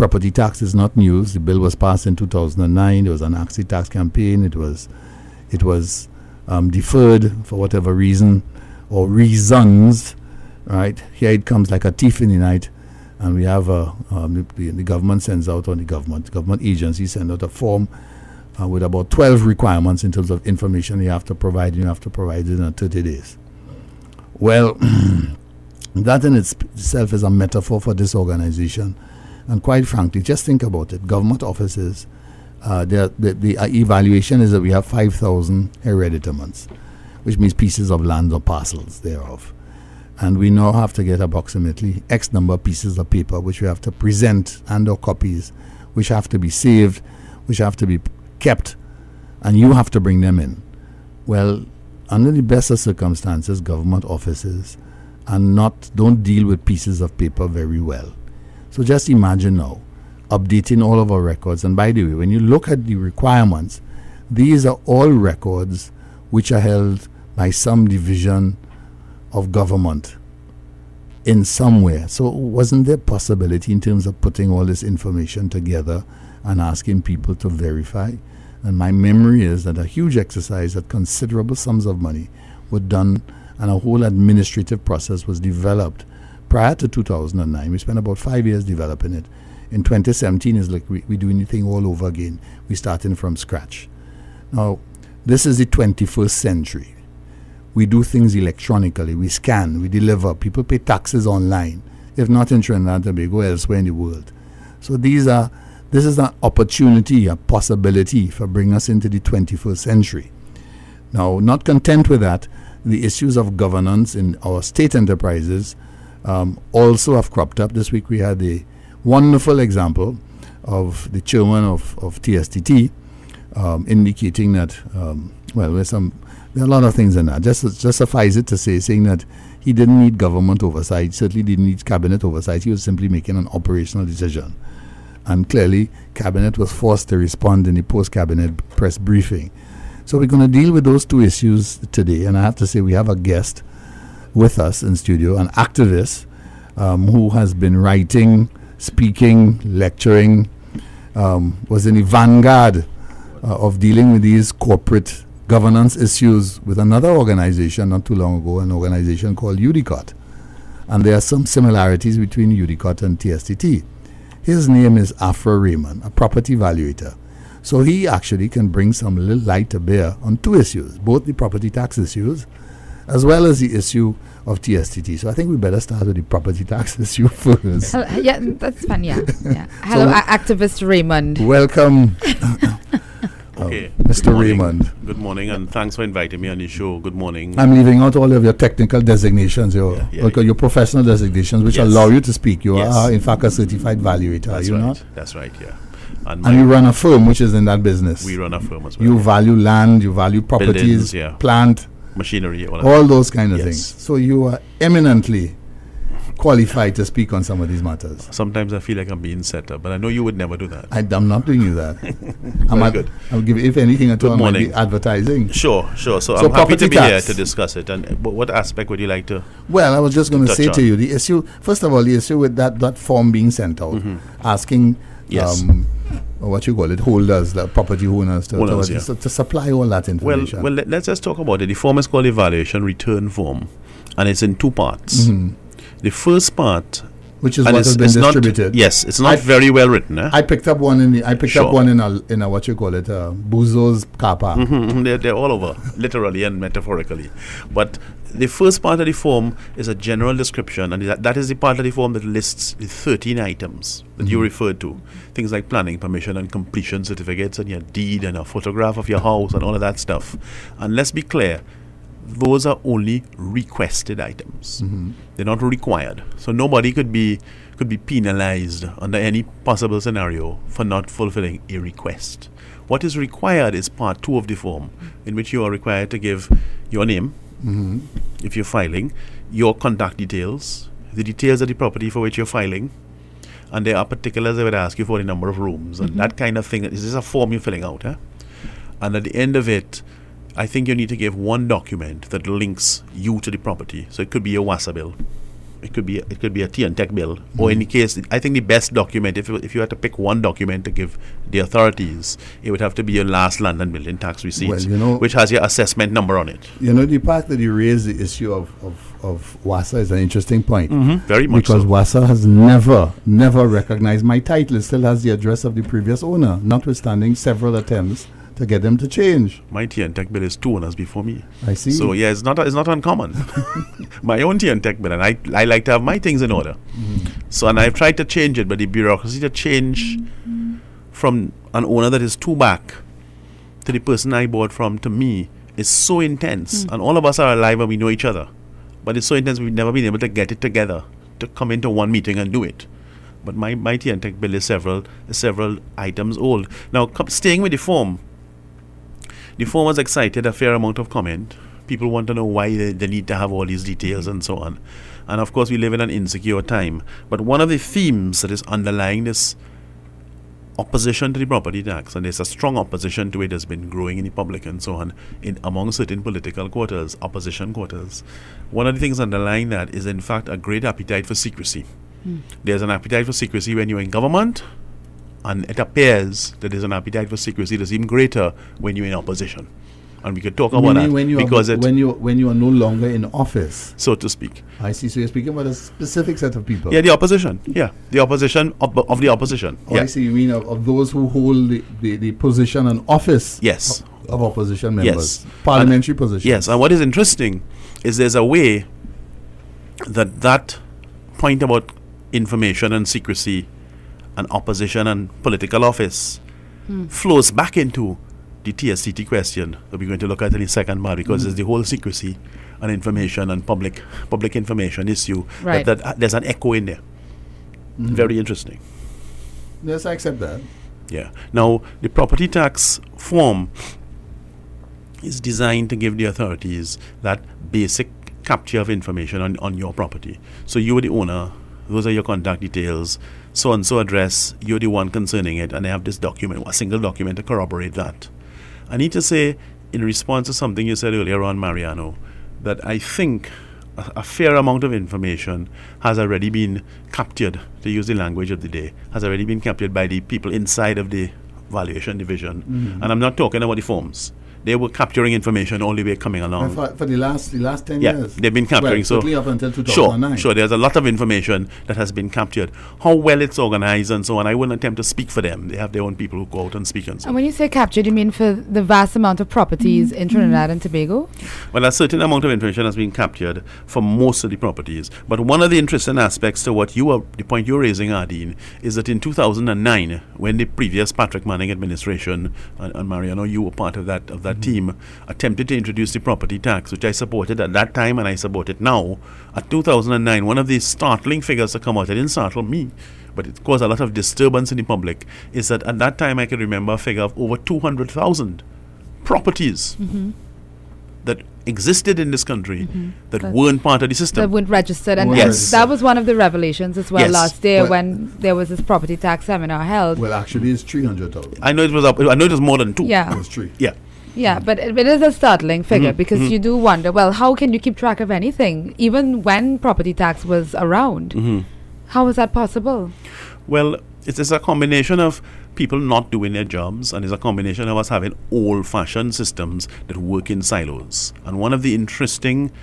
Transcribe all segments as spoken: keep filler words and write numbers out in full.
property tax is not news. The bill was passed in two thousand nine. There was an Axie tax campaign. It was, it was um, deferred for whatever reason or reasons. Right here it comes like a thief in the night, and we have a um, the, the government sends out on the government government agency send out a form uh, with about twelve requirements in terms of information you have to provide. You have to provide it in thirty days. Well, that in itself is a metaphor for this organization. And quite frankly, just think about it. Government offices, uh, the, the, the uh, evaluation is that we have five thousand hereditaments, which means pieces of land or parcels thereof. And we now have to get approximately X number of pieces of paper, which we have to present, and or copies, which have to be saved, which have to be kept, and you have to bring them in. Well, under the best of circumstances, government offices are not, don't deal with pieces of paper very well. So just imagine now, updating all of our records. And by the way, when you look at the requirements, these are all records which are held by some division of government in somewhere. So wasn't there possibility in terms of putting all this information together and asking people to verify? And my memory is that a huge exercise at considerable sums of money were done, and a whole administrative process was developed prior to two thousand nine. We spent about five years developing it. In twenty seventeen, it's like we, we do anything all over again. We're starting from scratch. Now, this is the twenty-first century. We do things electronically. We scan, we deliver. People pay taxes online. If not in Trinidad and Tobago, elsewhere in the world. So these are, this is an opportunity, a possibility for bringing us into the twenty-first century. Now, not content with that, the issues of governance in our state enterprises um, also have cropped up. This week we had a wonderful example of the chairman of, of T S T T um, indicating that, um, well, there's some, there are a lot of things in that. Just, just suffice it to say, saying that he didn't need government oversight, certainly didn't need cabinet oversight. He was simply making an operational decision. And clearly, cabinet was forced to respond in the post-cabinet press briefing. So we're going to deal with those two issues today. And I have to say, we have a guest with us in studio, an activist um, who has been writing, speaking, lecturing, um, was in the vanguard uh, of dealing with these corporate governance issues with another organization not too long ago, an organization called UDICOT. And there are some similarities between UDICOT and T S T T. His name is Afra Raymond, a property valuator. So he actually can bring some little light to bear on two issues, both the property tax issues as well as the issue of T S T T. So I think we better start with the property tax issue first. Hello, yeah, that's fun, yeah. yeah. Hello, so, a- activist Raymond. Welcome, okay. uh, Mister Good Raymond. Good morning, and thanks for inviting me on the show. Good morning. I'm leaving out all of your technical designations, your yeah, yeah, okay, yeah. your professional designations, which yes. allow you to speak. You yes. are, in fact, a certified valuator, That's are you right. not? That's right, yeah. And, And you run a firm which is in that business. we run a firm as well. You value land, you value properties, Buildings, yeah. plant, machinery, all, all those kind of yes. things. So you are eminently qualified to speak on some of these matters. Sometimes I feel like I'm being set up, but I know you would never do that. I, I'm not doing you that. I'm Very ad- good. I'll give, if anything at Good all, might be morning. advertising. Sure, sure. So, So I'm happy property to be tax. here to discuss it. And uh, wh- what aspect would you like to? Well, I was just going to touch say to on. you, the issue, first of all, the issue with that, that form being sent out, asking Yes. um, what you call it, holders, the property owners, to, Owners, to, yeah. to, to supply all that Well, information. well, let, let's just talk about it. The form is called Evaluation Return Form, and it's in two parts. Mhm. The first part, Which is and what it's, has been it's not, distributed. yes, it's not I- very well written. Eh? I picked up one in the, I picked up Sure. one in a, in a, what you call it, uh, Buzo's car park. Mhm, they're, they're all over, literally and metaphorically. But the first part of the form is a general description, and that, that is the part of the form that lists the thirteen items that you referred to. Things like planning permission and completion certificates and your deed and a photograph of your house and all of that stuff. And let's be clear, those are only requested items. Mhm. They're not required. So nobody could be could be penalized under any possible scenario for not fulfilling a request. What is required is part two of the form, in which you are required to give your name, Mhm. if you're filing, your contact details, the details of the property for which you're filing, and there are particulars they would ask you for the number of rooms and that kind of thing. This is a form you're filling out, eh? And at the end of it, I think you need to give one document that links you to the property. So it could be your WASA bill, It could be it could be a T N Tech bill, mm-hmm. or in the case, I think the best document, if you, if you had to pick one document to give the authorities, it would have to be your last London building tax receipt, well, you know, which has your assessment number on it. You know, the fact that you raise the issue of, of, of WASA is an interesting point. Mm-hmm. Very much because so. WASA has never, never recognized my title. It still has the address of the previous owner, notwithstanding several attempts to get them to change. My T N Tech bill is two owners before me. I see. So yeah, it's not it's not uncommon. My own T N Tech bill, and I I like to have my things in order. Mm-hmm. So and I've tried to change it, but the bureaucracy to change mm-hmm. from an owner that is two back to the person I bought from to me is so intense, mm. and all of us are alive and we know each other. But it's so intense we've never been able to get it together to come into one meeting and do it. But my my T N Tech bill is several is several items old. Now, com- staying with the form. The form has excited a fair amount of comment. People want to know why they, they need to have all these details and so on. And of course, we live in an insecure time. But one of the themes that is underlying this opposition to the property tax, and there's a strong opposition to it, has been growing in the public and so on, in among certain political quarters, opposition quarters. One of the things underlying that is, in fact, a great appetite for secrecy. Mm. There's an appetite for secrecy when you're in government, and it appears that there's an appetite for secrecy that's even greater when you're in opposition. And we could talk about that when you because are, it, when you when you are no longer in office, so to speak. I see. So you're speaking about a specific set of people. Yeah, the opposition. Yeah, the opposition of, of the opposition. Oh, yeah. I see. You mean of, of those who hold the, the, the position and office. Yes. Of, of opposition members. Yes. Parliamentary and, positions. Yes. And what is interesting is there's a way that that point about information and secrecy and opposition and political office hmm. flows back into the T S T T question that we're going to look at in the second part, because mm. there's the whole secrecy and information and public public information issue. Right. That, that uh, there's an echo in there. Mm. Very interesting. Yes, I accept that. Yeah. Now, the property tax form is designed to give the authorities that basic capture of information on, on your property. So you are the owner, those are your contact details, so-and-so address, you're the one concerning it, and they have this document, a single document to corroborate that. I need to say, in response to something you said earlier on, Mariano, that I think a, a fair amount of information has already been captured, to use the language of the day, has already been captured by the people inside of the valuation division. Mm-hmm. And I'm not talking about the forms. They were capturing information all the way coming along. For, for the last the last ten yeah, years? They've been capturing. Well, so certainly up until two thousand nine. Sure, sure. There's a lot of information that has been captured. How well it's organized and so on, I wouldn't attempt to speak for them. They have their own people who go out and speak and so on. And when you say captured, you mean for the vast amount of properties in Trinidad and Tobago? Well, a certain amount of information has been captured for most of the properties. But one of the interesting aspects to what you are, the point you're raising, Ardeen, is that in two thousand nine, when the previous Patrick Manning administration, and, and Mariano, you were part of that of that mm-hmm. team, attempted to introduce the property tax, which I supported at that time and I support it now. At two thousand nine, one of the startling figures to come out, it didn't startle me, but it caused a lot of disturbance in the public, is that at that time I can remember a figure of over two hundred thousand properties mm-hmm. that existed in this country mm-hmm. that but weren't part of the system. That weren't registered. And yes. that was one of the revelations as well yes. last year well when there was this property tax seminar held. Well, actually it's three hundred thousand. I know it was up, I know it was more than two. Yeah. It was three. Yeah. Yeah, but it, it is a startling figure mm-hmm. because mm-hmm. you do wonder, well, how can you keep track of anything, even when property tax was around? Mm-hmm. How is that possible? Well, it is a combination of people not doing their jobs, and it's a combination of us having old-fashioned systems that work in silos. And one of the interesting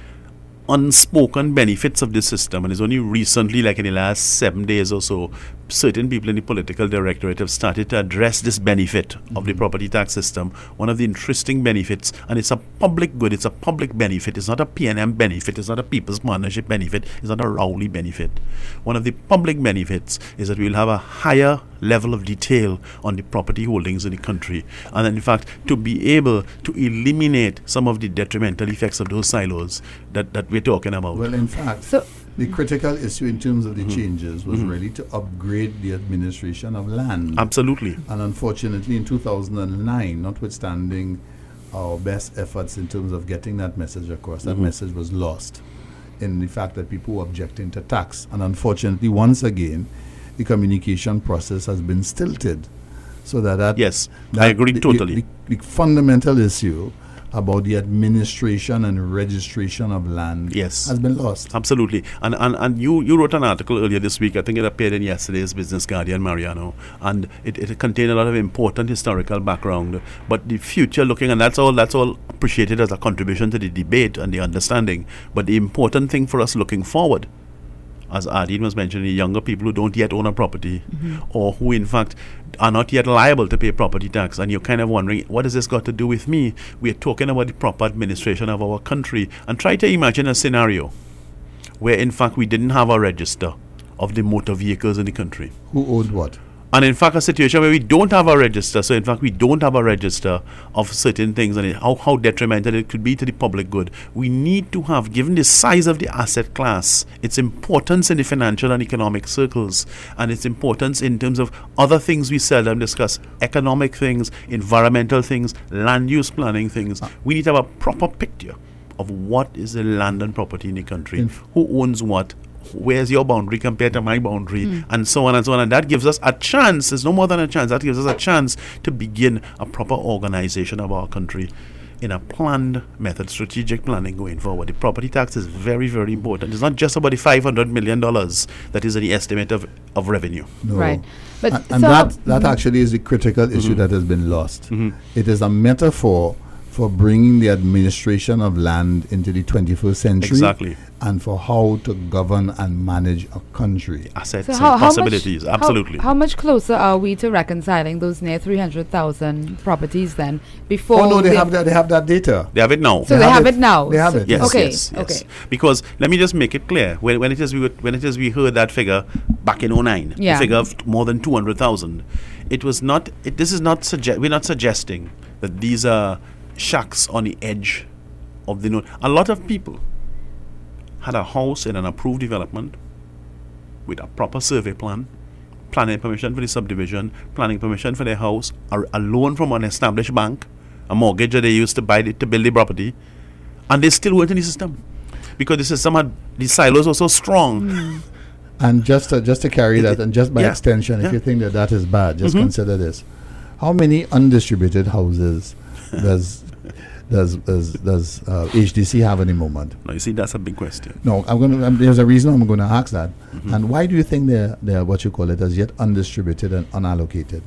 unspoken benefits of this system, and it's only recently, like in the last seven days or so, certain people in the political directorate have started to address this benefit mm-hmm. of the property tax system. One of the interesting benefits, and it's a public good, it's a public benefit, it's not a P N M benefit, it's not a People's Partnership benefit, it's not a Rowley benefit. One of the public benefits is that we'll have a higher level of detail on the property holdings in the country, and in fact to be able to eliminate some of the detrimental effects of those silos that, that we're talking about. Well, in fact, so the critical issue in terms of the mm-hmm. changes was mm-hmm. really to upgrade the administration of land. Absolutely. And unfortunately, in two thousand nine, notwithstanding our best efforts in terms of getting that message across, that mm-hmm. message was lost in the fact that people were objecting to tax. And unfortunately, once again, the communication process has been stilted. So that, that yes, that I agree the, totally. The, the, the fundamental issue about the administration and registration of land Yes. has been lost. Absolutely. And and, and you, you wrote an article earlier this week, I think it appeared in yesterday's Business Guardian, Mariano, and it, it contained a lot of important historical background. But the future looking, and that's all that's all appreciated as a contribution to the debate and the understanding. But the important thing for us looking forward, as Ardeen was mentioning, younger people who don't yet own a property, mm-hmm. or who in fact are not yet liable to pay property tax, and you're kind of wondering, what has this got to do with me? We're talking about the proper administration of our country, and try to imagine a scenario where in fact we didn't have a register of the motor vehicles in the country. Who owned what? And in fact, a situation where we don't have a register, so in fact we don't have a register of certain things, and it, how, how detrimental it could be to the public good. We need to have, given the size of the asset class, its importance in the financial and economic circles, and its importance in terms of other things we seldom discuss, economic things, environmental things, land use planning things. We need to have a proper picture of what is the land and property in the country, Inf- who owns what, where's your boundary compared to my boundary, mm. and so on and so on. And that gives us a chance, there's no more than a chance, that gives us a chance to begin a proper organization of our country in a planned method, strategic planning going forward. The property tax is very, very important. It's not just about the five hundred million dollars that is the estimate of, of revenue. No. Right. But and and so that, that mm-hmm. actually actually is the critical issue Mm-hmm. that has been lost. Mm-hmm. It is a metaphor for bringing the administration of land into the twenty-first century, Exactly. and for how to govern and manage a country. Assets So and how, how possibilities, much, absolutely. How, how much closer are we to reconciling those near three hundred thousand properties then? Before Oh no, they they have that. They have that data. they have it now. So they, have, it, now. They have So- it. Yes, okay. yes, yes. Okay. Because let me just make it clear. When, when it is we were, when it is we heard that figure back in oh nine, Yeah. the figure of t- more than two hundred thousand, it was not. It, this is not suggest. We're not suggesting that these are shacks on the edge of the note. A lot of people had a house in an approved development with a proper survey plan, planning permission for the subdivision, planning permission for their house, a, a loan from an established bank, a mortgage that they used to buy the, to build the property, and they still weren't in the system because the system had, the silos were so strong. Mm. And just to, just to carry It- that, and just by yeah, extension, yeah. if you think that that is bad, just Mhm. consider this: how many undistributed houses does does does does uh, H D C have at the moment? Now you see, that's a big question. No, I'm going to. Um, there's a reason I'm going to ask that. Mhm. And why do you think they're they're what you call it as yet undistributed and unallocated?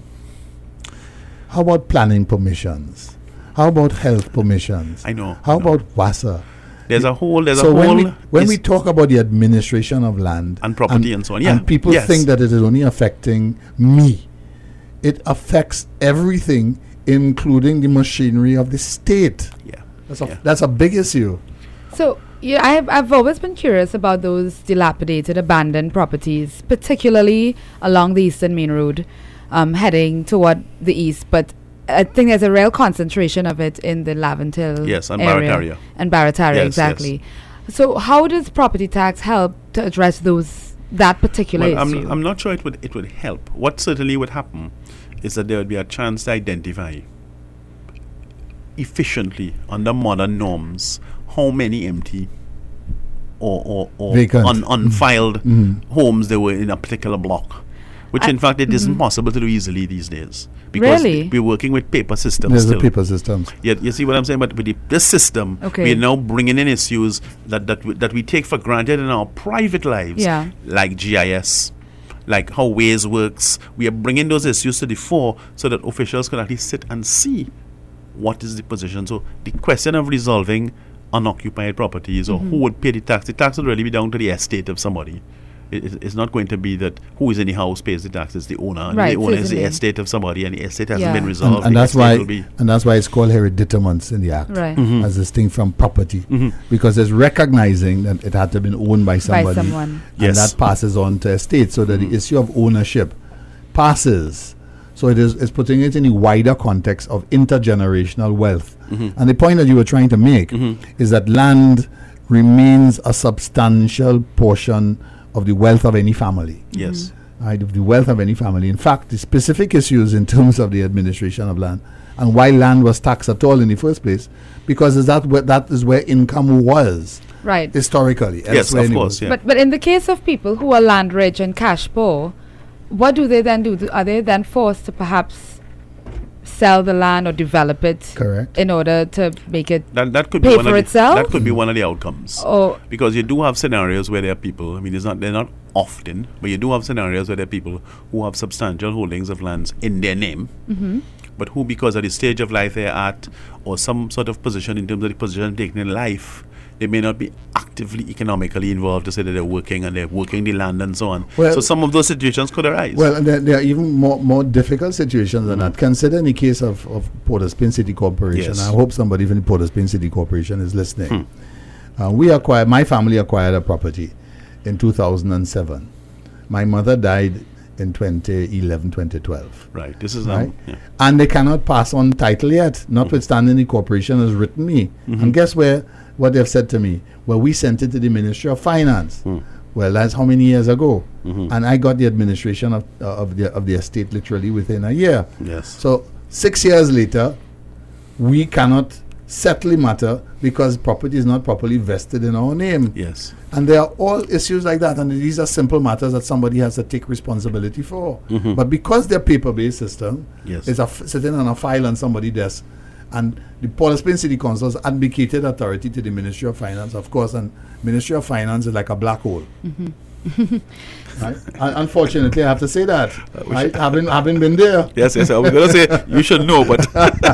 How about planning permissions? How about health permissions? I know. How I know. about WASA? There's a whole. There's so a when whole. we when is- we talk about the administration of land and property and, so on, yeah, and people yes. think that it is only affecting me, it affects everything, including the machinery of the state. yeah, That's a Yeah. that's a big issue. So yeah, I've I've always been curious about those dilapidated, abandoned properties, particularly along the Eastern Main Road, um, heading toward the east. But I think there's a real concentration of it in the Laventille Yes, and area Barataria. and Barataria, Yes, exactly. So how does property tax help to address those that particular Well, issue? I'm, I'm not sure it would it would help. What certainly would happen is that there would be a chance to identify efficiently under modern norms how many empty or or, or Vacant. un, unfiled Mhm. homes there were in a particular block, which I- in fact it isn't mhm. possible to do easily these days because Really? we're working with paper systems There's still. the paper systems. Yeah, you see what I'm saying? But with the, this system, Okay. we're now bringing in issues that that we, that we take for granted in our private lives, Yeah. like G I S, like how Waze works. We are bringing those issues to the fore so that officials can actually sit and see what is the position. So the question of resolving unoccupied properties or Mhm. who would pay the tax, the tax would really be down to the estate of somebody. It, it- it's not going to be that who is in the house pays the tax, it's the owner. And Right, the owner is the certainly. estate of somebody, and the estate hasn't Yeah. been And- resolved. And, and The that's estate why will be- and that's why it's called hereditaments in the act, Right. Mhm. as distinct from property, Mhm. because it's recognizing that it had to have been owned by somebody, By someone. and Yes. that passes on to estate, so that Mhm. the issue of ownership passes. So it is it's putting it in the wider context of intergenerational wealth. Mhm. And the point that you were trying to make Mhm. is that land remains a substantial portion of the wealth of any family. Yes. Right, of the wealth of any family. In fact, the specific issues in terms of the administration of land and why land was taxed at all in the first place, because is that where, that is where income was Right. historically. Yes, elsewhere of in the course, world. yeah. But but in the case of people who are land rich and cash poor, what do they then do? Do- Are they then forced to perhaps sell the land or develop it Correct. in order to make it That, that could pay be one for of the, itself? That could be one of the outcomes. or Because you do have scenarios where there are people, I mean, it's not, they're not often, but you do have scenarios where there are people who have substantial holdings of lands in their name, mm-hmm. but who, because of the stage of life they're at, or some sort of position in terms of the position taken in life, they may not be actively economically involved to say that they're working and they're working the land and so on. Well- so some of those situations could arise. Well, there, there are even more, more difficult situations than that. Consider in the case of, of Port of Spain City Corporation. Yes. I hope somebody from the Port of Spain City Corporation is listening. Hmm. Uh, we acquired, my family acquired a property in two thousand seven. My mother died in twenty eleven, twenty twelve. right. This is Right? um, yeah. And they cannot pass on title yet, notwithstanding the corporation has written me. Mhm. And guess where? What they've said to me? Well, we sent it to the Ministry of Finance. Hmm. Well, that's how many years ago? Mhm. And I got the administration of, uh, of, the, of the estate literally within a year. Yes. So six years later, we cannot settle the matter because property is not properly vested in our name. Yes. And there are all issues like that. And these are simple matters that somebody has to take responsibility for. Mhm. But because they're paper-based system, Yes. it's a f- sitting on a file on somebody's desk. And the Port of Spain City Council has advocated authority to the Ministry of Finance, of course, and Ministry of Finance is like a black hole. Right? Un- unfortunately, I have to say that. Right? Having, having been there. Yes, yes. I was going to say you should know, but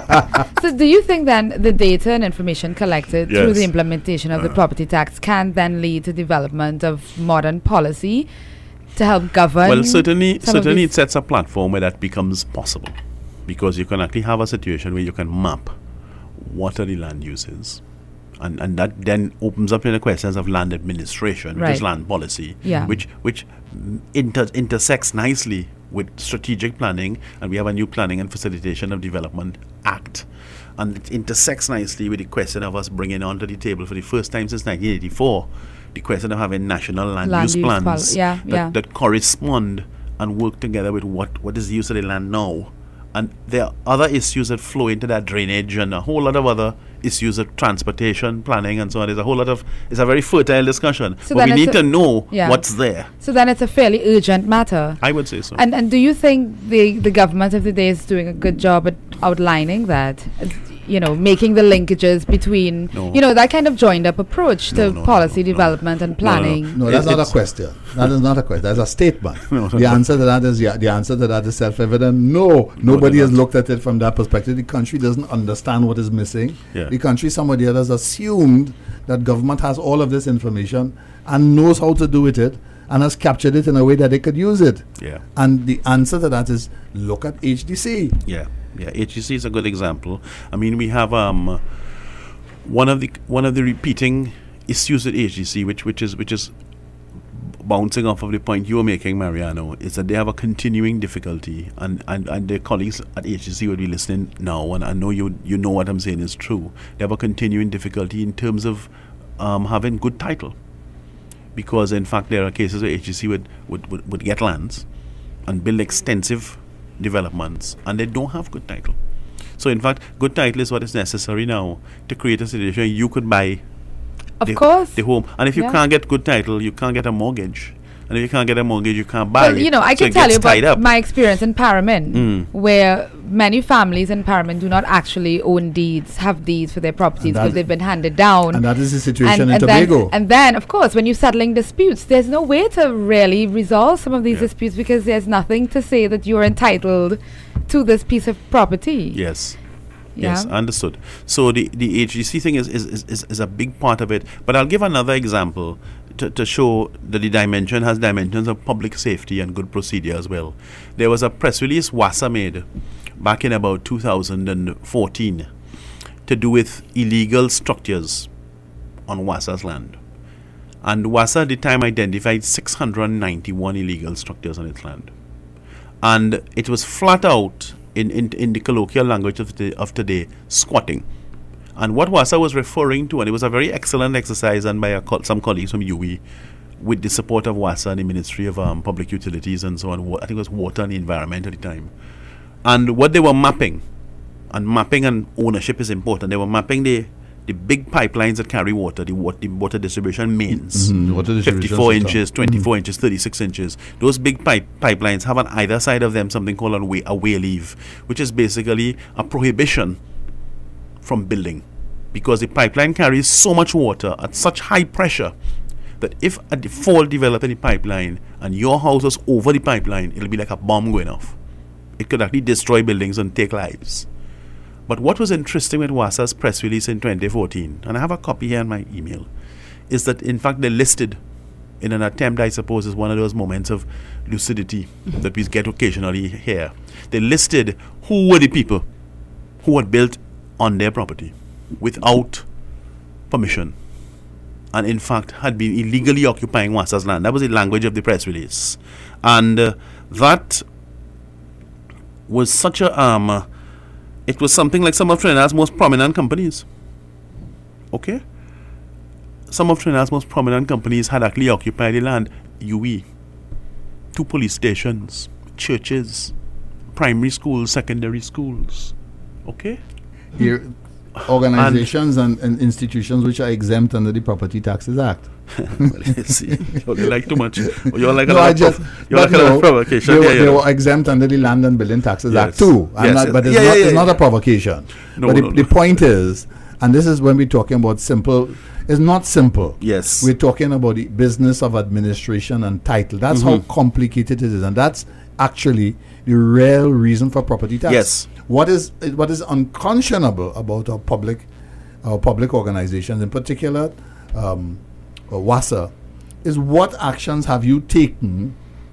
So do you think then the data and information collected through the Yes. implementation of the Uh. property tax can then lead to development of modern policy to help govern? well, certainly, some of certainly, these- it sets a platform where that becomes possible, because you can actually have a situation where you can map what are the land uses, and and that then opens up in the questions of land administration, which is Right. land policy, Yeah. which which mm, inter- intersects nicely with strategic planning, and we have a new Planning and Facilitation of Development Act. And it intersects nicely with the question of us bringing onto the table for the first time since nineteen eighty-four the question of having national land, Land use use plans pol- yeah, that, yeah. that correspond and work together with what, what is the use of the land now. And there are other issues that flow into that, drainage and a whole lot of other issues of transportation, planning and so on. There's a whole lot of, it's a very fertile discussion. So but then we it's need a- to know yeah. what's there. So then it's a fairly urgent matter. I would say so. And and do you think the the government of the day is doing a good job at outlining that? Uh, You know, making the linkages between, No. you know, that kind of joined up approach No, to no, policy no, no. development and No, no, no. planning. No, It- that's not a it's- question. That is not a question. That's a statement. No, no, the no. answer to that is yeah. The answer to that is self-evident. No, nobody they're has not. looked at it from that perspective. The country doesn't understand what is missing. Yeah. The country, somebody has assumed that government has all of this information and knows how to do with it and has captured it in a way that they could use it. Yeah. And the answer to that is look at H D C. Yeah, yeah. H G C is a good example. I mean, we have um, one of the one of the repeating issues at H G C, which which is which is bouncing off of the point you were making, Mariano, is that they have a continuing difficulty, and, and, and their colleagues at H G C will be listening now, and I know you you know what I'm saying is true. They have a continuing difficulty in terms of um, having good title, because in fact there are cases where H G C would, would, would, would get lands and build extensive developments, and they don't have good title. So in fact, good title is what is necessary now to create a situation where you could buy Of the, course. the home. And if you Yeah. can't get good title, you can't get a mortgage. And if you can't get a mortgage, you can't buy. Well, you know, I So can it tell gets you tied about up. my experience in Paramin, Mm. where many families in Paramin do not actually own deeds, have deeds for their properties that- because they've been handed down. And that is the situation in and Tobago. Then, and then, of course, when you're settling disputes, there's no way to really resolve some of these Yeah. disputes because there's nothing to say that you're entitled to this piece of property. Yes. Yeah? Yes, understood. So the, the H G C thing is, is, is, is, is a big part of it. But I'll give another example to, to show that the dimension has dimensions of public safety and good procedure as well. There was a press release WASA made back in about two thousand fourteen to do with illegal structures on WASA's land. And WASA at the time identified six hundred ninety-one illegal structures on its land. And it was flat out, in, in, in the colloquial language of, the, of today, squatting. And what WASA was referring to, and it was a very excellent exercise done by a co- some colleagues from U W I, with the support of WASA and the Ministry of um, Public Utilities and so on, wa- I think it was Water and the Environment at the time. And what they were mapping, and mapping and ownership is important, they were mapping the the big pipelines that carry water, the, wat- the water distribution mains, Mhm, water distribution fifty-four system. inches, twenty-four inches, thirty-six inches. Those big pipe pipelines have on either side of them something called a way, a way leave, which is basically a prohibition from building, because the pipeline carries so much water at such high pressure that if a de- fault developed in the pipeline and your house was over the pipeline, it'll be like a bomb going off. It could actually destroy buildings and take lives. But what was interesting with WASA's press release in twenty fourteen, and I have a copy here in my email, is that in fact they listed, in an attempt, I suppose, is one of those moments of lucidity that we get occasionally here. They listed who were the people who had built on their property without permission, and in fact had been illegally occupying WASA's land. That was the language of the press release. And uh, that was such a, um, uh, it was something like some of Trinidad's most prominent companies. Okay? Some of Trinidad's most prominent companies had actually occupied the land. U E, two police stations, churches, primary schools, secondary schools. Okay? Here, organizations and, and institutions which are exempt under the Property Taxes Act. Well, you see, you like too much. You're like No, a I lot just, of you're but like a lot no, of provocation. they, were, Yeah, yeah. they were exempt under the Land and Building Taxes Yes. Act too. I'm Yes, not, yes. but it's, Yeah, not, yeah, it's yeah, not yeah. a provocation. No, but the, no, the no. point is, and this is when we're talking about simple, it's not simple. Yes. We're talking about the business of administration and title. That's how complicated it is, and that's actually the real reason for property tax. Yes. What is what is unconscionable about our public, our public organizations, in particular, um, WASA, is what actions have you taken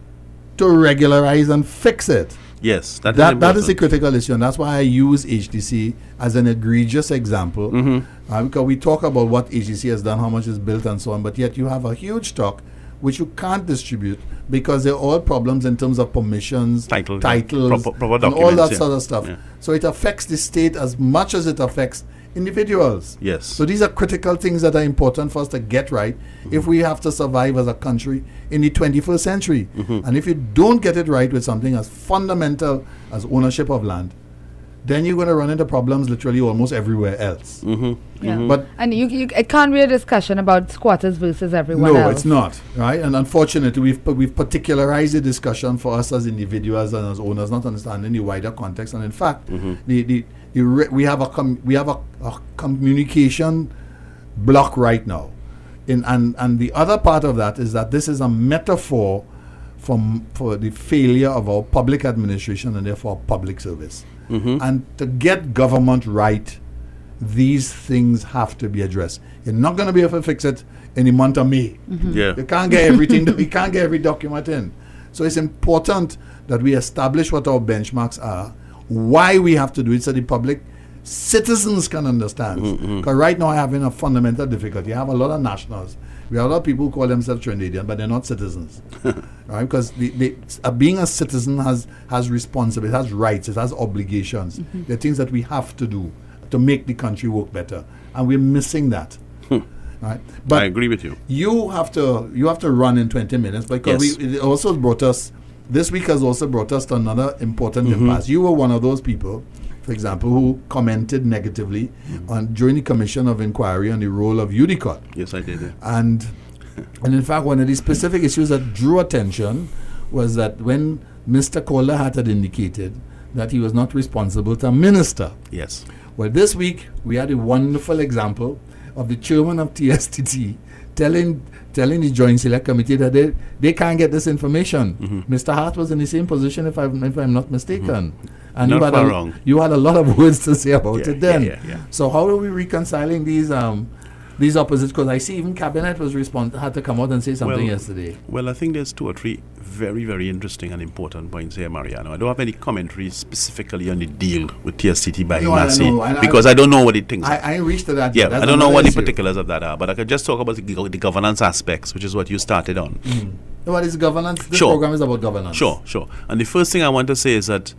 to regularize and fix it? Yes, that, That is that is a important. critical issue, and that's why I use H D C as an egregious example. Mm-hmm. Uh, because we talk about what H D C has done, how much is built, and so on, but yet you have a huge stock which you can't distribute because they're all problems in terms of permissions, Title, yeah. titles, Proper- proper and all that documents, yeah. sort of stuff. Yeah. So it affects the state as much as it affects individuals. Yes. So these are critical things that are important for us to get right if we have to survive as a country in the twenty-first century. Mm-hmm. And if you don't get it right with something as fundamental as ownership of land, then you're going to run into problems literally almost everywhere else. Mm-hmm. Yeah. But And you, you, it can't be a discussion about squatters versus everyone no, else. it's not, right? And unfortunately, we've we've particularized the discussion for us as individuals and as owners, not understanding the wider context. And in fact, the, the, the re- we have a com- we have a, a communication block right now. In and and the other part of that is that this is a metaphor from for the failure of our public administration and therefore public service. Mm-hmm. And to get government right, these things have to be addressed. You're not going to be able to fix it in the month of May. Yeah. You can't get everything. You can't get every document in. So it's important that we establish what our benchmarks are, why we have to do it, so the public citizens can understand. Because right now, I having a fundamental difficulty. I have a lot of nationals. We have a lot of people who call themselves Trinidadian, but they're not citizens, right? Because the, the, uh, being a citizen has has responsibility, it has rights, it has obligations. There are things that we have to do to make the country work better, and we're missing that. Right? But I agree with you. you have to you have to run in twenty minutes because Yes. we, it also brought us this week has also brought us to another important impasse. You were one of those people, for example, who commented negatively on during the commission of inquiry on the role of UDICOT. Yes, I did. Yeah. And and in fact, one of the specific issues that drew attention was that when Mister Calder had indicated that he was not responsible to minister. Yes. Well, this week we had a wonderful example of the chairman of T S T T telling telling the Joint Select Committee that they, they can't get this information. Mm-hmm. Mister Hart was in the same position, if I'm if I'm not mistaken, and Not you had far a, wrong. you had a lot of words to say about Yeah, it then. yeah, yeah, yeah. So how are we reconciling these um these opposites? Because I see even cabinet was respond had to come out and say something Well, yesterday. Well, I think there's two or three very, very interesting and important points here, Mariano. I don't have any commentary specifically on the deal with T S T T by No, I Massey know, and I- because I, don't know what it thinks. I, I reached to that. yeah, That's I don't know another what the issue. particulars of that are, but I could just talk about the, go- the governance aspects, which is what you started on. No, what is governance? This Sure. program is about governance. Sure, sure. And the first thing I want to say is that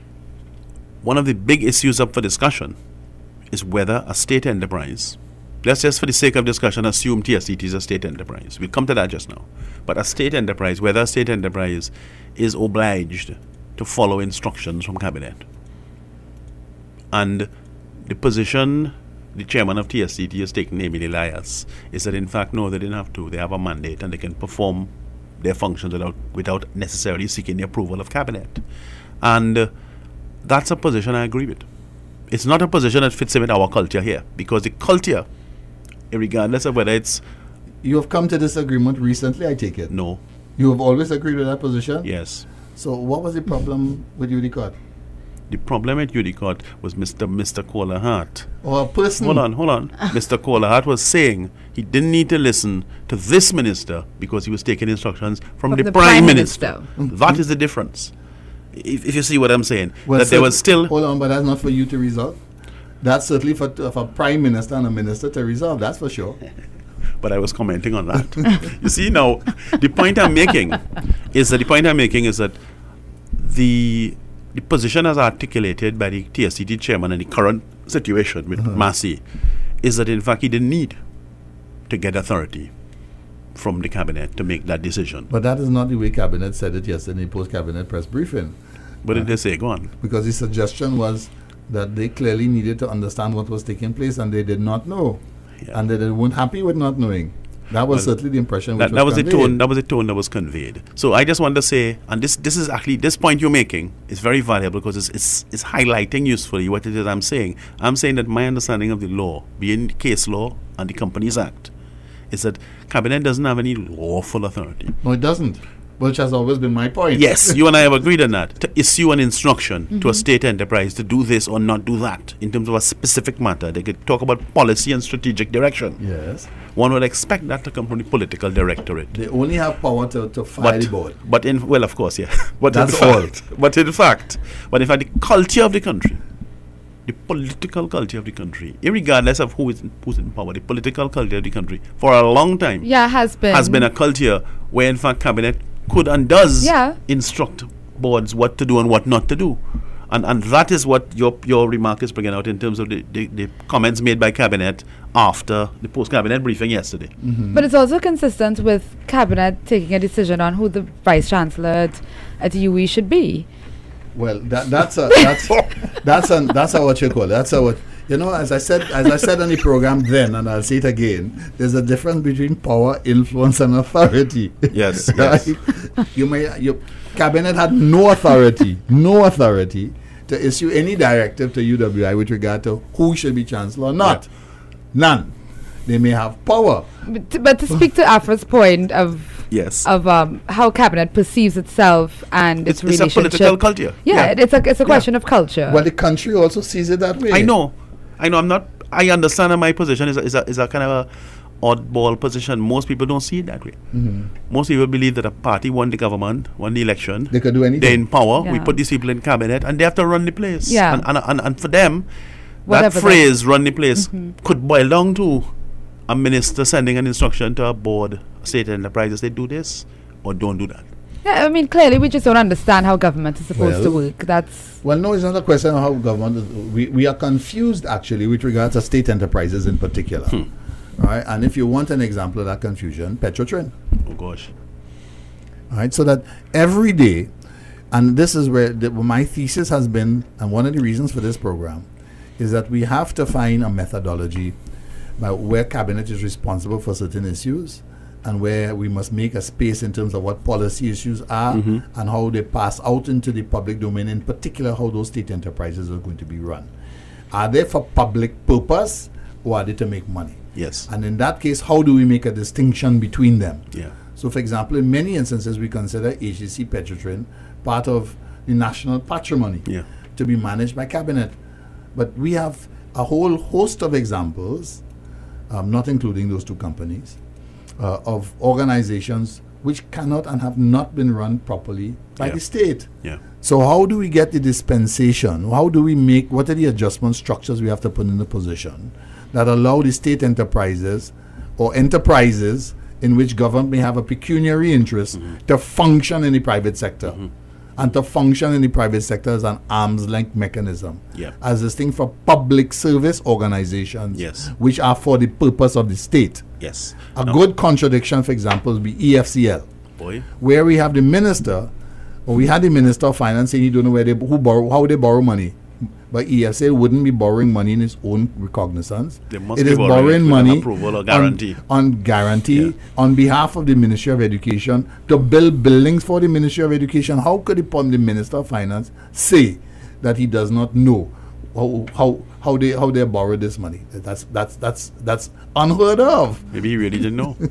one of the big issues up for discussion is whether a state enterprise, let's just for the sake of discussion assume T S T T is a state enterprise. We'll come to that just now. But a state enterprise, whether a state enterprise is obliged to follow instructions from cabinet. And the position the chairman of T S C T has taken Emily Elias is that in fact no, they didn't have to. They have a mandate and they can perform their functions without without necessarily seeking the approval of cabinet, and uh, that's a position I agree with. It's not a position that fits in with our culture here, because the culture, regardless of whether it's You have come to this agreement recently, I take it. no, You have always agreed with that position? yes. So what was the problem with Udicott? The problem at Udicott was Mister Mister Kohler Hart. Or a person? Hold on, hold on. Mister Kohler Hart was saying he didn't need to listen to this minister because he was taking instructions from, From the, the Prime, Prime Minister. Minister. That is the difference. If, if you see what I'm saying, Well, that there cer- was still. Hold on, but that's not for you to resolve. That's certainly for, for a prime minister and a minister to resolve, that's for sure. But I was commenting on that. You see, now, the point I'm making is that the point I'm making is that the the position as articulated by the T S C T chairman in the current situation with Uh-huh. Massey is that in fact he didn't need to get authority from the cabinet to make that decision. But that is not the way cabinet said it yesterday in the post-cabinet press briefing. What did they say? Go on. Because the suggestion was that they clearly needed to understand what was taking place and they did not know. Yeah. And that they weren't happy with not knowing. That was Well, certainly the impression That, which that was the conveyed. tone. That was the tone that was conveyed. So I just want to say, and this this is actually this point you're making is very valuable because it's it's, it's highlighting usefully what it is I'm saying. I'm saying that my understanding of the law, being case law and the Companies Act, is that cabinet doesn't have any lawful authority. No, it doesn't. Which has always been my point. Yes, you and I have agreed on that. To issue an instruction mm-hmm. to a state enterprise to do this or not do that in terms of a specific matter. They could talk about policy and strategic direction. Yes. One would expect that to come from the political directorate. They only have power to, to fire the board. But in well, of course, yeah. But That's in all. fact, but in fact, but in fact, the culture of the country, the political culture of the country, irregardless of who is who's in power, the political culture of the country, for a long time, Yeah, has been. has been a culture where, in fact, cabinet could and does Yeah. instruct boards what to do and what not to do. And and that is what your your remark is bringing out in terms of the, the, the comments made by cabinet after the post-cabinet briefing yesterday. Mm-hmm. But it's also consistent with cabinet taking a decision on who the vice chancellor at, at U E should be. Well, that, that's a that's that's a, that's a what you call it. That's a what you know. As I said, as I said on the program then, and I'll say it again. There's a difference between power, influence, and authority. Yes, Right? yes. You may your cabinet had no authority, no authority to issue any directive to U W I with regard to who should be chancellor or not. None. They may have power. But to, but to speak to Afra's point of Yes. of um, how cabinet perceives itself and its, It's, it's a relationship. political culture. Yeah, it- it's a it's a Yeah. question of culture. Well, the country also sees it that way. I know. I know. I'm not. I understand that my position is a, is a, is a kind of a oddball position. Most people don't see it that way. Mm-hmm. Most people believe that a party won the government, won the election. They could do anything. They're in power. We Yeah. put these people in cabinet, and they have to run the place. Yeah. And and, and, and for them, Whatever that that- phrase "run the place" Mhm. could boil down to a minister sending an instruction to a board, state enterprises. They do this or don't do that. yeah, I mean, clearly we just don't understand how government is supposed to Well- work. That's Well, no, it's not a question of how government is. We, we are confused, actually, with regards to state enterprises in particular. Hmm. All right? And if you want an example of that confusion, Petrotrin. Oh gosh. All right? So that every day, and this is where the, my thesis has been, and one of the reasons for this program, is that we have to find a methodology by where cabinet is responsible for certain issues and where we must make a space in terms of what policy issues are Mhm. and how they pass out into the public domain, in particular how those state enterprises are going to be run. Are they for public purpose or are they to make money? Yes. And in that case, how do we make a distinction between them? Yeah. So, for example, in many instances, we consider H D C Petrotrin part of the national patrimony Yeah. to be managed by cabinet. But we have a whole host of examples, um, not including those two companies, uh, of organizations which cannot and have not been run properly by Yeah. the state. Yeah. So how do we get the dispensation? How do we make, what are the adjustment structures we have to put in the position that allow the state enterprises or enterprises in which government may have a pecuniary interest Mm-hmm. to function in the private sector? Mhm. And to function in the private sector as an arm's length mechanism, Yeah. as distinct from public service organizations, Yes. which are for the purpose of the state. Yes. A Now, good contradiction, for example, would be E F C L, boy. where we have the minister, or we had the minister of finance saying he don't know where they who borrow, how they borrow money, but E F C L wouldn't be borrowing money in its own recognizance. They must It be is borrowing borrowing with money approval or guarantee. on, on guarantee Yeah. on behalf of the Ministry of Education to build buildings for the Ministry of Education. How could the, the Minister of Finance say that he does not know how how how they how they borrow this money? That's that's that's that's unheard of. Maybe he really didn't know.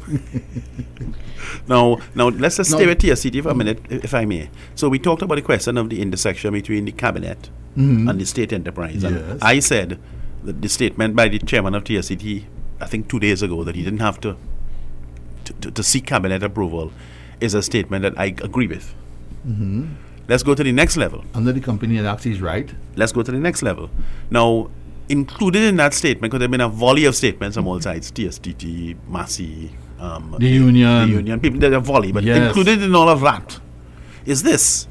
now, now let's just No. stay with T S C T for a minute, if if I may. So we talked about the question of the intersection between the cabinet Mhm. and the state enterprise. And Yes. I said that the statement by the chairman of T S C T, I think two days ago, that he didn't have to to, to, to seek cabinet approval, is a statement that I agree with. Mhm. Let's go to the next level. Under the Company Act, he's right. Let's go to the next level. Now, included in that statement, because there have been a volley of statements from all sides, T S T T, Massey, um, The union. the union, people, there's a volley, but Yes. included in all of that is this.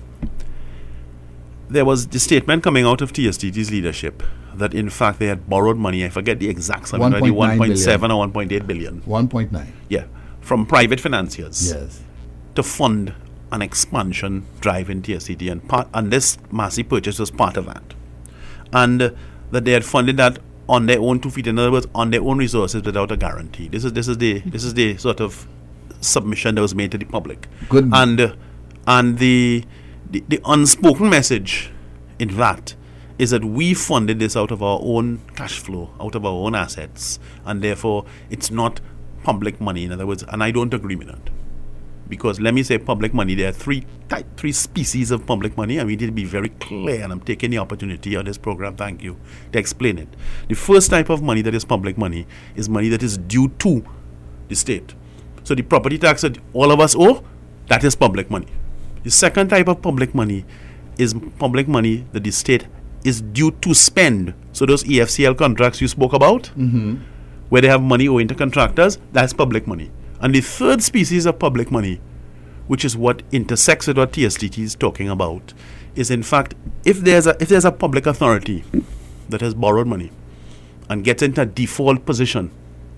There was the statement coming out of T S T T's leadership that in fact they had borrowed money, I forget the exact sum, one maybe point nine one point seven billion. or one point eight billion, one point nine. yeah, from private financiers Yes. to fund an expansion drive in T S T T, and part and this Massey purchase was part of that, and uh, that they had funded that on their own two feet. In other words, on their own resources without a guarantee. This is this is the this is the sort of submission that was made to the public. Good. And uh, and the, the the unspoken message in that is that we funded this out of our own cash flow, out of our own assets, and therefore it's not public money. In other words, and I don't agree with that. Because let me say public money, there are three type, three species of public money, and we need to be very clear, and I'm taking the opportunity on this program, thank you, to explain it. The first type of money that is public money is money that is due to the state. So the property tax that all of us owe, that is public money. The second type of public money is public money that the state is due to spend. So those E F C L contracts you spoke about, Mm-hmm. where they have money owing to contractors, that's public money. And the third species of public money, which is what intersects with what T S T T is talking about, is in fact, if there's a if there's a public authority that has borrowed money and gets into a default position,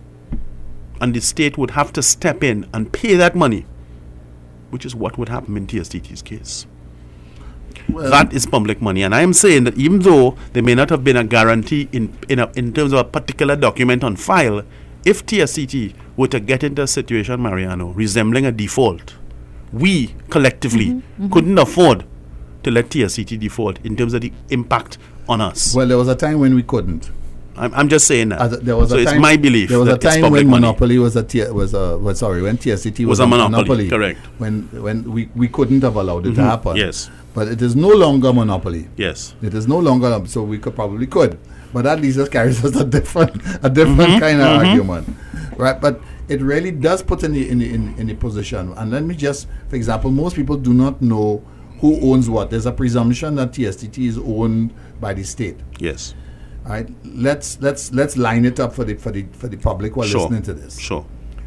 and the state would have to step in and pay that money, which is what would happen in T S T T's case. Well, That is public money, and I am saying that even though there may not have been a guarantee in in, a, in terms of a particular document on file, if T S T T were to get into a situation, Mariano, resembling a default, we collectively Mm-hmm, couldn't afford to let T S T T default in terms of the impact on us. well, there was a time when we couldn't. I'm, I'm just saying that. As a- there was so a it's time, my belief There was that a it's time public when money. monopoly was a T- was a well, sorry when T S T T was, Was a monopoly, correct. When when we, we couldn't have allowed it to Mhm, happen. yes. But it is no longer monopoly. Yes. It is no longer, so we could probably could, but that leads us carries us a different a different Mhm, kind of mhm. argument, right? But it really does put in the in the in, in the position. And let me just, for example, most people do not know who owns what. There's a presumption that T S T T is owned by the state. Yes. Right? Let's let's let's line it up for the for the for the public who are Sure. listening to this. Sure.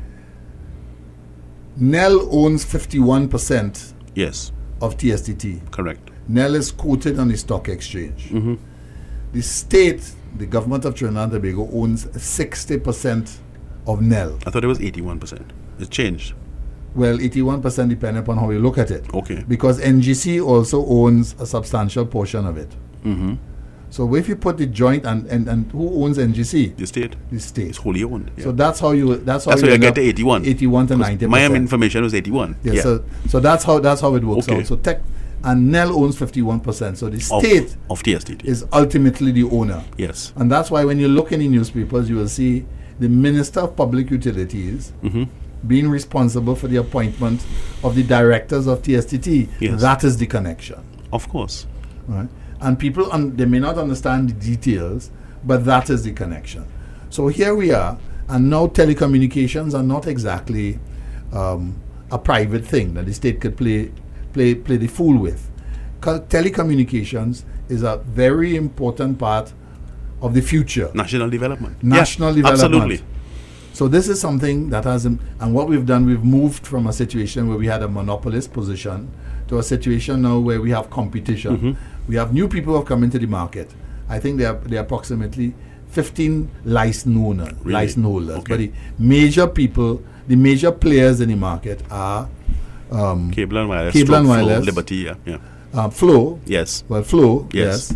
N E L owns fifty-one percent Yes. of T S T T. Correct. N E L is quoted on the stock exchange. Mhm. The state, the government of Trinidad and Tobago, owns sixty percent of N E L. I thought it was eighty-one percent. It changed. Well, eighty-one percent depending upon how you look at it. Okay. Because N G C also owns a substantial portion of it. Mm-hmm. So if you put the joint and, and, and who owns N G C? The state The state. is wholly owned. Yeah. So that's how you that's how That's you how you end get up to eighty-one. eighty-one to 'Cause ninety my percent. information was eighty-one. Yeah, Yeah. So so that's how that's how it works Okay. out. So tech and N E L owns fifty-one percent. So the of, state of T S T T. is ultimately the owner. Yes. And that's why when you look in the newspapers, you will see the Minister of Public Utilities Mm-hmm. being responsible for the appointment of the directors of T S T T. Yes. That is the connection. Of course. Right? And people, un- they may not understand the details, but that is the connection. So here we are, and now telecommunications are not exactly um, a private thing that the state could play play play the fool with. Co- telecommunications is a very important part of the future. National development. National Yeah, development. Absolutely. So this is something that has, im- and what we've done, we've moved from a situation where we had a monopolist position to a situation now where we have competition. Mhm. We have new people who have come into the market. I think there are, there are approximately fifteen license owners, Really? license holders. Okay. But the major people, the major players in the market are um, Cable and wireless. Cable and stroke flow, wireless. Liberty. Yeah. Yeah. uh, Flow, Yes. well, Flow, Yes. yes,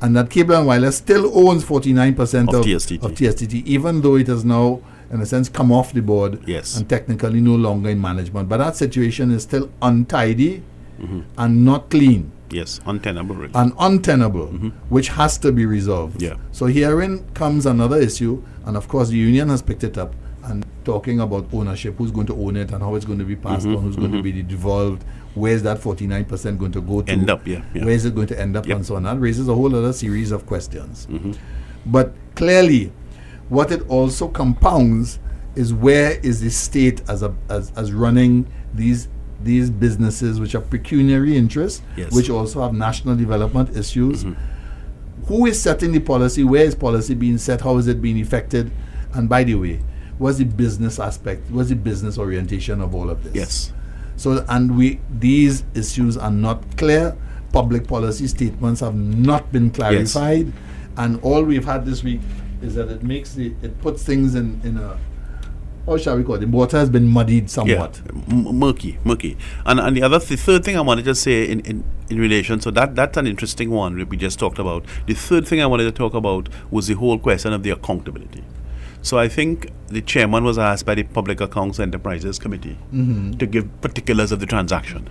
and that Cable and Wireless still owns forty-nine percent Of of, T S T T. of T S T T, even though it has now, in a sense, come off the board Yes. and technically no longer in management. But that situation is still untidy Mm-hmm. and not clean Yes, untenable. Really. and untenable, which has to be resolved. Yeah. So herein comes another issue, and of course the union has picked it up and talking about ownership, who's going to own it and how it's going to be passed on, who's going to be devolved, where's that forty-nine percent going to go to, End up, yeah, yeah. where is it going to end up, Yep. and so on. That raises a whole other series of questions. But clearly, what it also compounds is where is the state as a as, as running these these businesses which are pecuniary interests, Yes. which also have national development issues. Who is setting the policy? Where is policy being set? How is it being effected? And by the way, what's the business aspect? What's the business orientation of all of this? Yes. So, and we these issues are not clear. Public policy statements have not been clarified, and all we've had this week is that it makes the it puts things in in a, how shall we call it? The water has been muddied somewhat. Yeah, m- murky, murky. And and the other, th- third thing I wanted to say in, in, in relation, so that that's an interesting one we just talked about. The third thing I wanted to talk about was the whole question of the accountability. So I think the chairman was asked by the Public Accounts Enterprises Committee to give particulars of the transaction.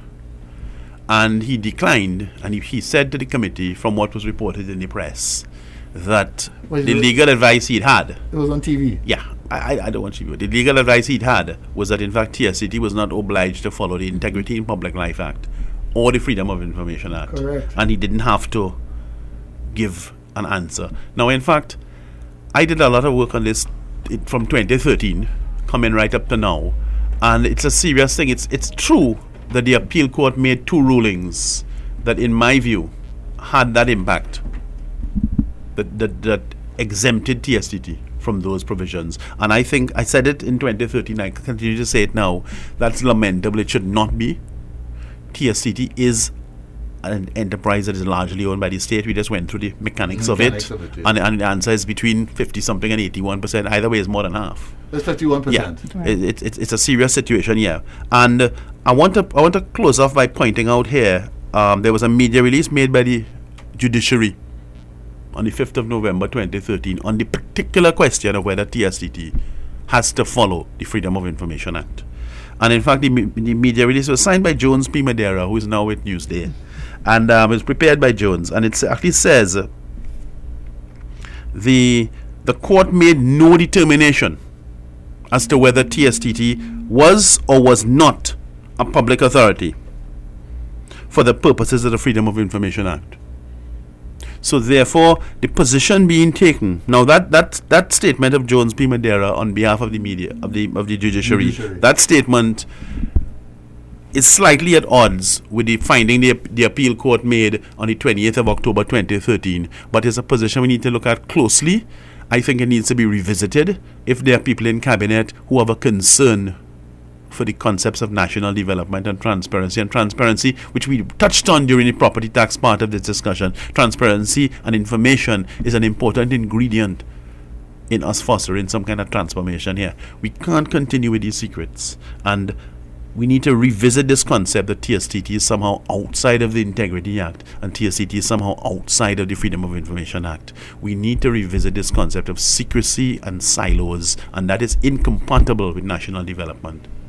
And he declined, and he, he said to the committee, from what was reported in the press, that Was the it- legal advice he'd had, It was on T V. yeah, I, I- I don't want you to, the legal advice he'd had was that in fact T S C T was not obliged to follow the Integrity in Public Life Act or the Freedom of Information Act. Correct. And he didn't have to give an answer. Now, in fact, I did a lot of work on this it, from twenty thirteen, coming right up to now, and it's a serious thing. It's it's true that the appeal court made two rulings that, in my view, had that impact, that that, that exempted T S T T from those provisions. And I think I said it in twenty thirteen. I continue to say it now. That's lamentable. It should not be. T S T T is an enterprise that is largely owned by the state. We just went through the mechanics, Mechanics of it, of it, yeah. and, and the answer is between fifty something and eighty-one percent. Either way, is more than half. That's fifty-one Yeah, percent. Right. it, it, it's it's a serious situation here, and uh, I want to I want to close off by pointing out here. Um, there was a media release made by the judiciary on the fifth of November twenty thirteen on the particular question of whether T S T T has to follow the Freedom of Information Act. And in fact, the, me- the media release was signed by Jones P. Madeira, who is now with Newsday, and um, it was prepared by Jones. And it actually says uh, the the court made no determination as to whether T S T T was or was not a public authority for the purposes of the Freedom of Information Act. So therefore, the position being taken now, that that that statement of Jones P. Madeira on behalf of the media of the of the judiciary, Judiciary. that statement is slightly at odds with the finding the the appeal court made on the twenty-eighth of October twenty thirteen. But it's a position we need to look at closely. I think it needs to be revisited if there are people in cabinet who have a concern for the concepts of national development and transparency. And transparency, which we touched on during the property tax part of this discussion, transparency and information is an important ingredient in us fostering some kind of transformation here. We can't continue with these secrets, and we need to revisit this concept that T S T T is somehow outside of the Integrity Act and T S T T is somehow outside of the Freedom of Information Act. We need to revisit this concept of secrecy and silos, and that is incompatible with national development.